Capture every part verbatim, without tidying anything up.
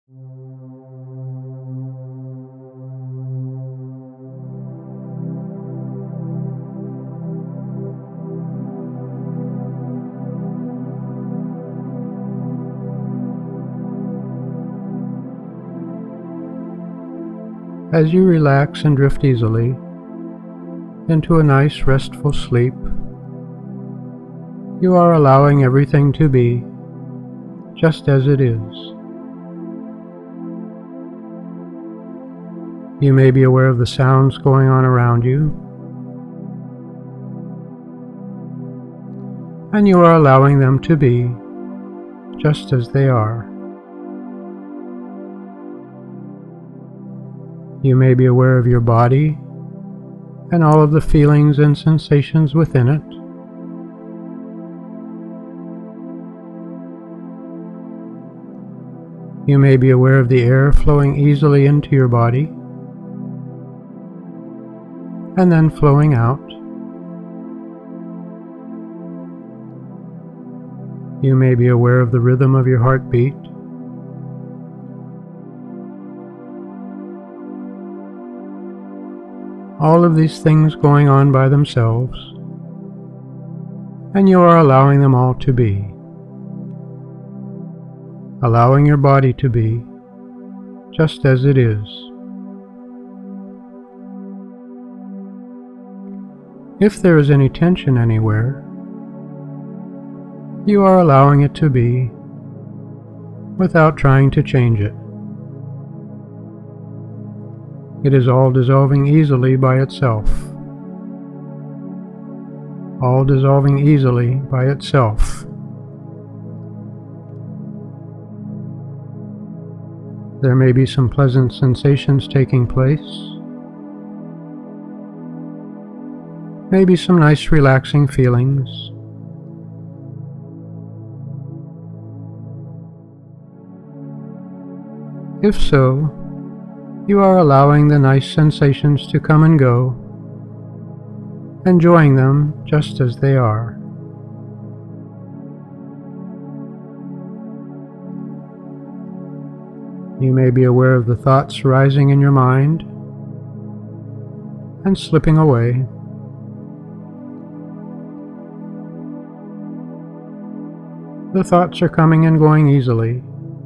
As you relax and drift easily into a nice restful sleep, you are allowing everything to be just as it is. You may be aware of the sounds going on around you, and you are allowing them to be just as they are. You may be aware of your body and all of the feelings and sensations within it. You may be aware of the air flowing easily into your body and then flowing out. You may be aware of the rhythm of your heartbeat. All of these things going on by themselves, and you are allowing them all to be. Allowing your body to be just as it is. If there is any tension anywhere, you are allowing it to be without trying to change it. It is all dissolving easily by itself. All dissolving easily by itself. There may be some pleasant sensations taking place. Maybe some nice relaxing feelings. If so, you are allowing the nice sensations to come and go, enjoying them just as they are. You may be aware of the thoughts rising in your mind and slipping away. The thoughts are coming and going easily,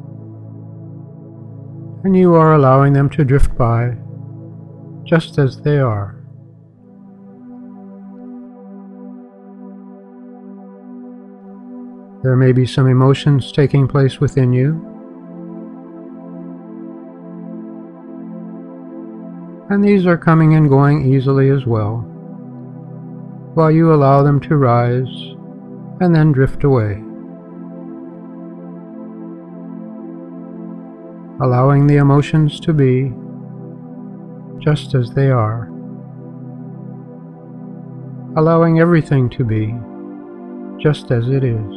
and you are allowing them to drift by just as they are. There may be some emotions taking place within you, and these are coming and going easily as well, while you allow them to rise and then drift away. Allowing the emotions to be just as they are. Allowing everything to be just as it is.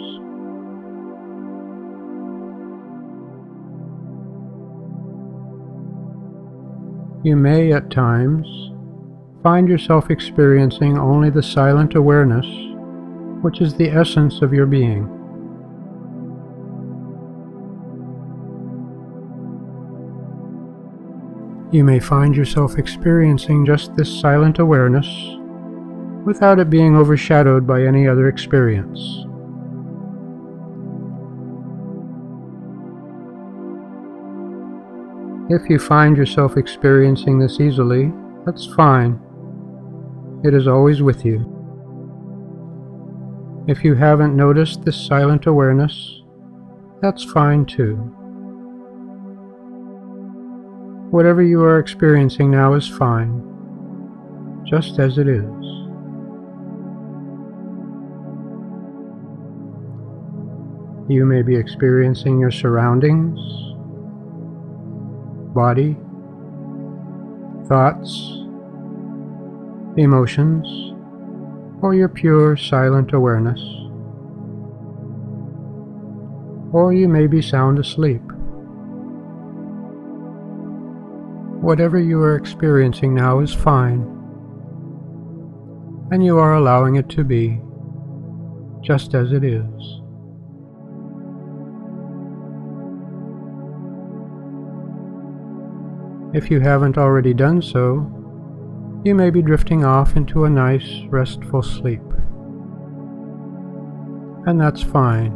You may at times find yourself experiencing only the silent awareness, which is the essence of your being. You may find yourself experiencing just this silent awareness without it being overshadowed by any other experience. If you find yourself experiencing this easily, that's fine. It is always with you. If you haven't noticed this silent awareness, that's fine too. Whatever you are experiencing now is fine, just as it is. You may be experiencing your surroundings, body, thoughts, emotions, or your pure silent awareness. Or you may be sound asleep. Whatever you are experiencing now is fine, and you are allowing it to be just as it is. If you haven't already done so, you may be drifting off into a nice, restful sleep. And that's fine.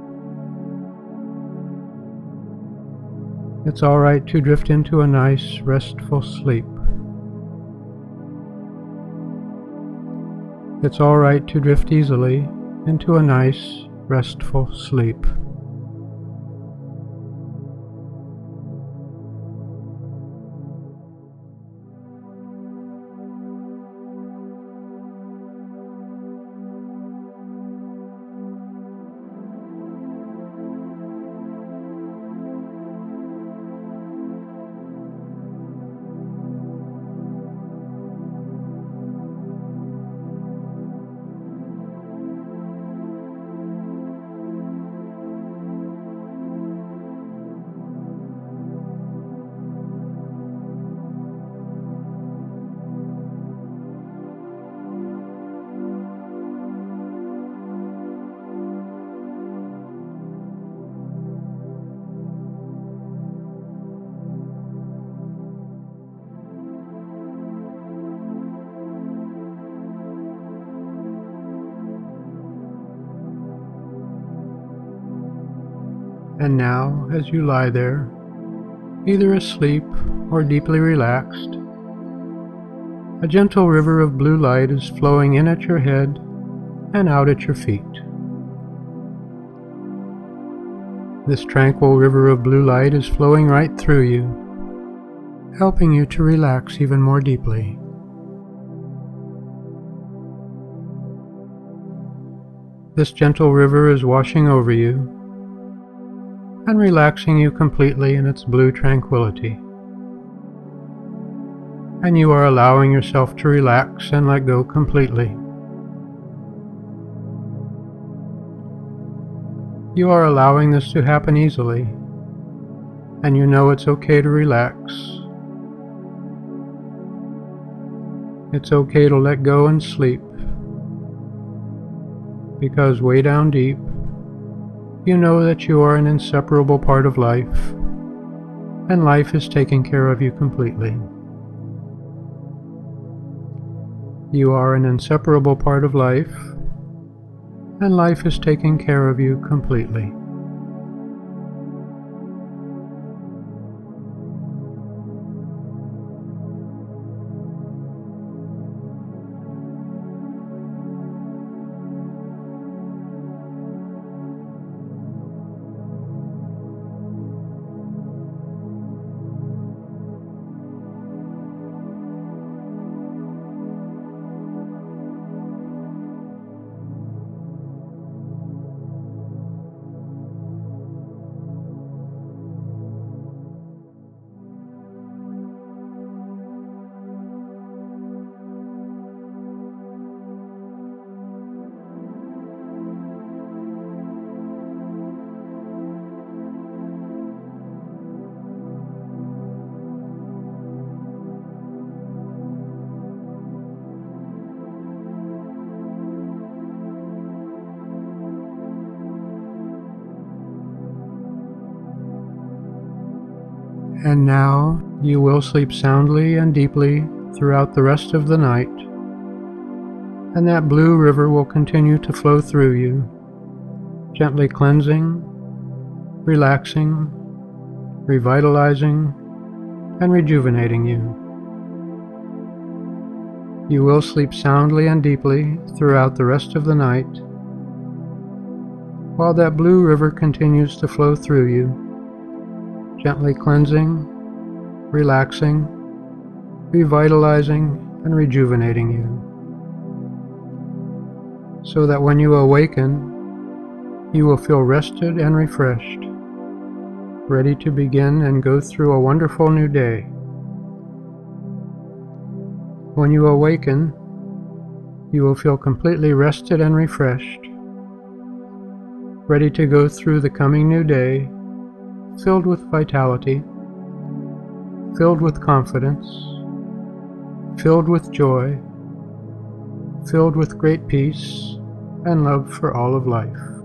It's all right to drift into a nice, restful sleep. It's all right to drift easily into a nice, restful sleep. And now, as you lie there, either asleep or deeply relaxed, a gentle river of blue light is flowing in at your head and out at your feet. This tranquil river of blue light is flowing right through you, helping you to relax even more deeply. This gentle river is washing over you and relaxing you completely in its blue tranquility. And you are allowing yourself to relax and let go completely. You are allowing this to happen easily, and you know it's okay to relax. It's okay to let go and sleep, because way down deep, you know that you are an inseparable part of life, and life is taking care of you completely. You are an inseparable part of life, and life is taking care of you completely. And now you will sleep soundly and deeply throughout the rest of the night, and that blue river will continue to flow through you, gently cleansing, relaxing, revitalizing, and rejuvenating you. You will sleep soundly and deeply throughout the rest of the night, while that blue river continues to flow through you, gently cleansing, relaxing, revitalizing, and rejuvenating you, so that when you awaken, you will feel rested and refreshed, ready to begin and go through a wonderful new day. When you awaken, you will feel completely rested and refreshed, ready to go through the coming new day, filled with vitality, filled with confidence, filled with joy, filled with great peace and love for all of life.